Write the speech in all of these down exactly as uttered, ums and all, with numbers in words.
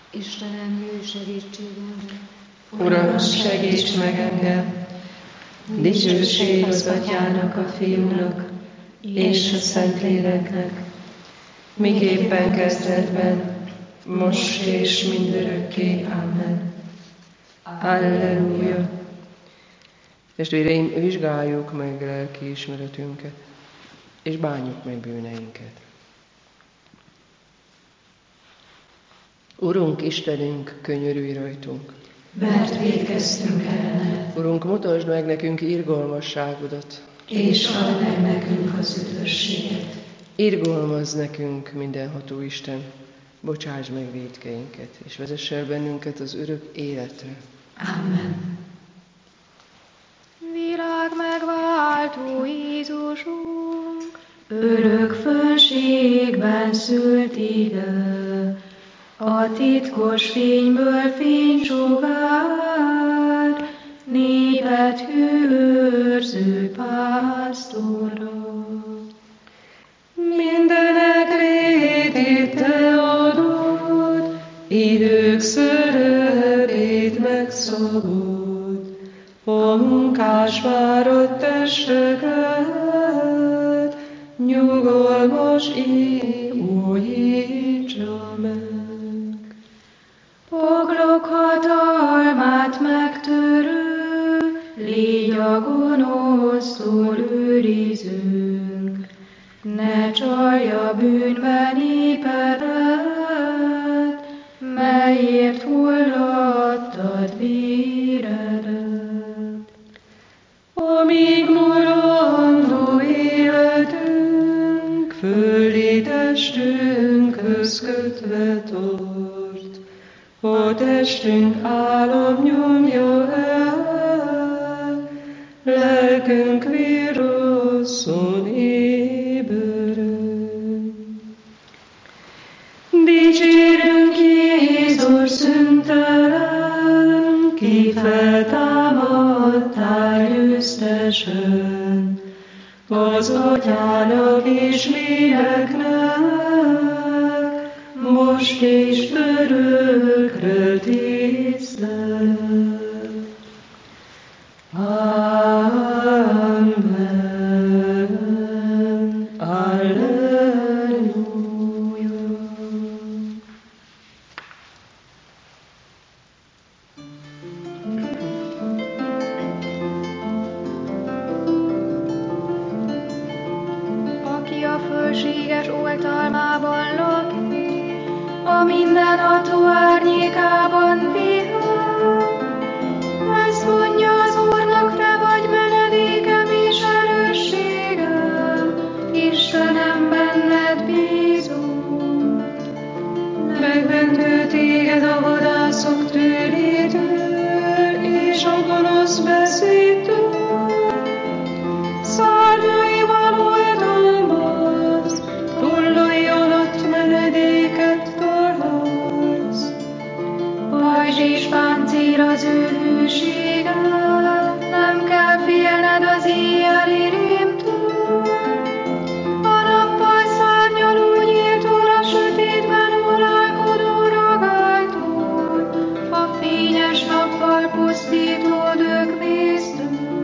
Istenem, jöjj segítségemre! Uram, segíts meg engem! Dicsőség az Atyának, a Fiúnak és a Szentléleknek, miképpen kezdetben, most és mindörökké. Amen. Alleluja! Testvéreim, vizsgáljuk meg lelki ismeretünket, és bánjuk meg bűneinket. Urunk, Istenünk, könyörülj rajtunk! Mert vétkeztünk ellened. Urunk, mutasd meg nekünk irgalmasságodat, és add meg nekünk az üdvösséget. Irgalmazz nekünk, mindenható Isten, bocsáss meg vétkeinket, és vezess el bennünket az örök életre. Amen. Világ megváltó Jézusunk, örök fönségben szült ide, a titkos fényből fénysugár, népet őrző pásztora. Mindenek létét te adod, idők szörödét megszabod, a munkás fáradt testeket, nyugalmas ég újítsa meg. Poklok hatalmát megtörő, légy a gonosztól őrizünk, ne csalja bűnbe népedet, melyért hullottad véredet. Amíg mulandó életünk, földi testünkhöz kötve tart, a testünk álom nyomja el, lelkünk virrosszon ébred. Dicsérünk Jézus szüntelen, ki feltámadtál győztesen, az Atyának és léleknek, most és örökre tisztelet. Amen. Alleluja. aki a fölséges oltalmában lakik, a mindenható árnyékában pihen. Ezt mondja az Úrnak, te vagy menedékem és erősségem, Istenem, benned bízom. Megmentő téged a vadászok tőlétől, és a gonosz beszédtől. Szárnyaival oltalmaz, tollai alatt menedéket találsz. Pajzs és páncél az ő hűsége, nem kell félned az éjjeli rémtől. A nappal szárnyaló nyíltól, a sötétben uralkodó ragálytól, a fényes nappal pusztító dögvésztől.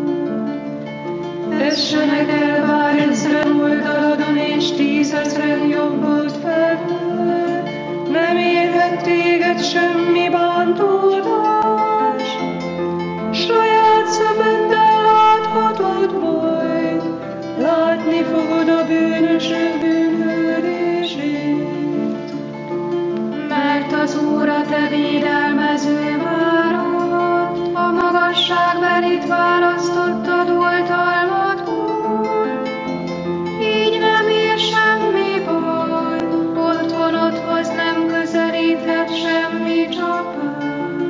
Tessenek el bár ezren oldaladon, és tízezren jobbod felől, nem érhet téged semmi bántódás. Saját szemeddel láthatod majd, látni fogod a bűnösök bűnhődését. Mert az Úr a te védelmező várod, a magasságbelit választottad oltalmadból. Így nem ér semmi baj, otthonodhoz nem közelíthet semmi csapás.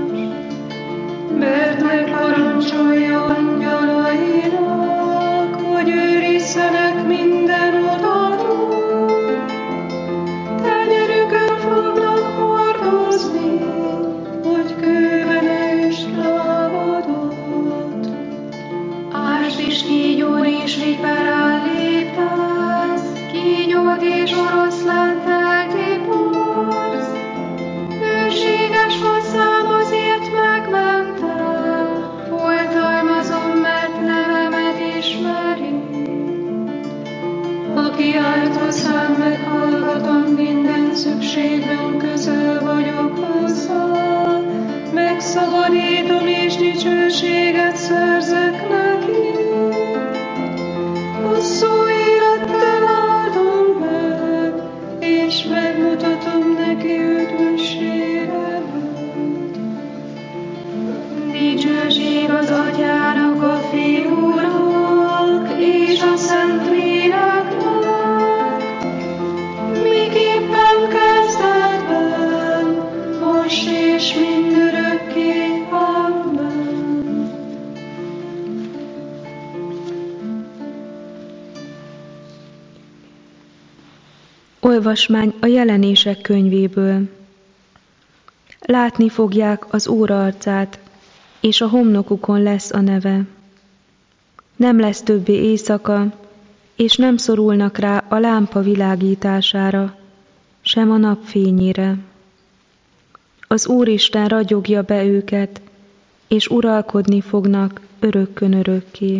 szükségben közel vagyok hozzá, megszabadítom és dicsőséget szerzek neki. Hosszú élettel áldom meg, és megmutatom neki üdvösségemet. Dicsőség az Atyának, a Fiúnak, és a Szentléleknek, miképpen kezdetben, most és mindörökké. Amen. Olvasmány a Jelenések könyvéből. Látni fogják az Úr arcát, és a homlokukon lesz a neve. Nem lesz többé éjszaka, és nem szorulnak rá a lámpa világítására, sem a nap fényére. Az Úristen ragyogja be őket, és uralkodni fognak örökkön örökké.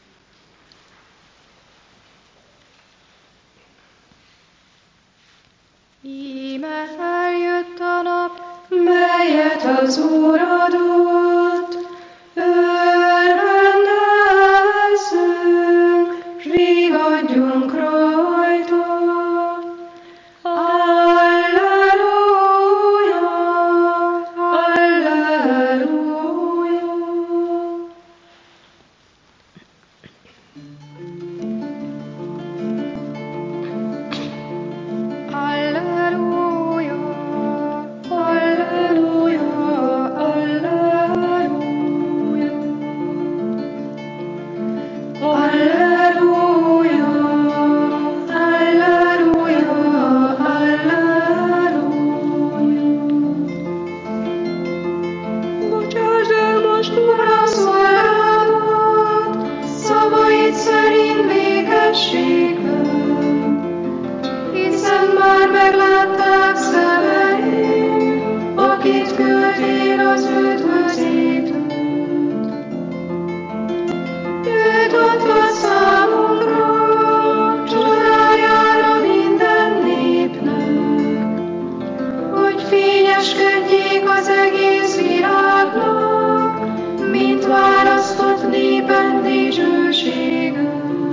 Íme eljött a nap, melyet az Úr adott, örvendezzünk, s vigadjunk rajta. Alleluja, alleluja. Alleluja, Alleluja, alleluja. Alleluja, alleluja, alleluja. Bocsásd el most, Uram, szolgálatot, szavaid szerint békességben, hiszen már meglátták szemeim, akit küldtél az üdvözítőt. Őt adtad számunkra, csodájára minden népnek, hogy fényeskedjék az egész világnak, mint választott népen dicsősége.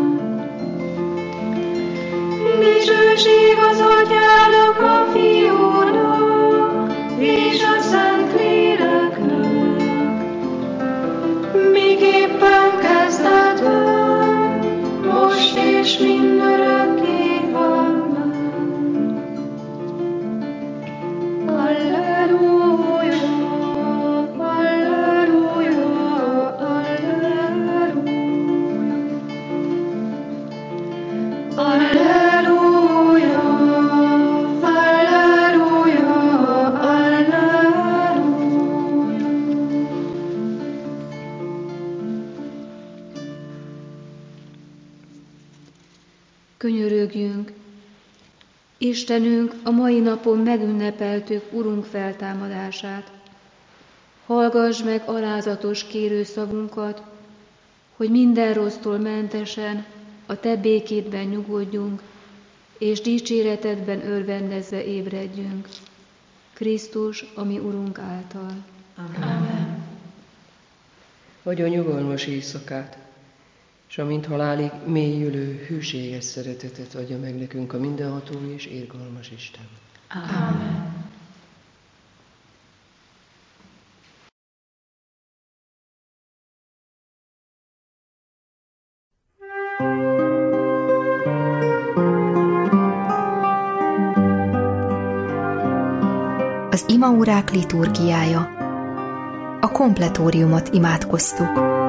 Dicsőség az Atyának, a Fiúnak, és a Szentléleknek, miképpen kezdetben, most és mindörökké. Amen. Alleluja, alleluja, alleluja. Alleluja, alleluja, alleluja. Könyörögjünk! Istenünk, a mai napon megünnepeltük Urunk feltámadását. Hallgass meg alázatos kérő szavunkat, hogy minden rossztól mentesen a Te békédben nyugodjunk, és dicséretedben örvendezve ébredjünk. Krisztus, a mi Urunk által. Amen. Adja nyugalmas éjszakát, és amint halálig mélyülő, hűséges szeretetet adja meg nekünk a mindenható és irgalmas Isten. Amen. Az imaórák liturgiája. A kompletóriumot imádkoztuk.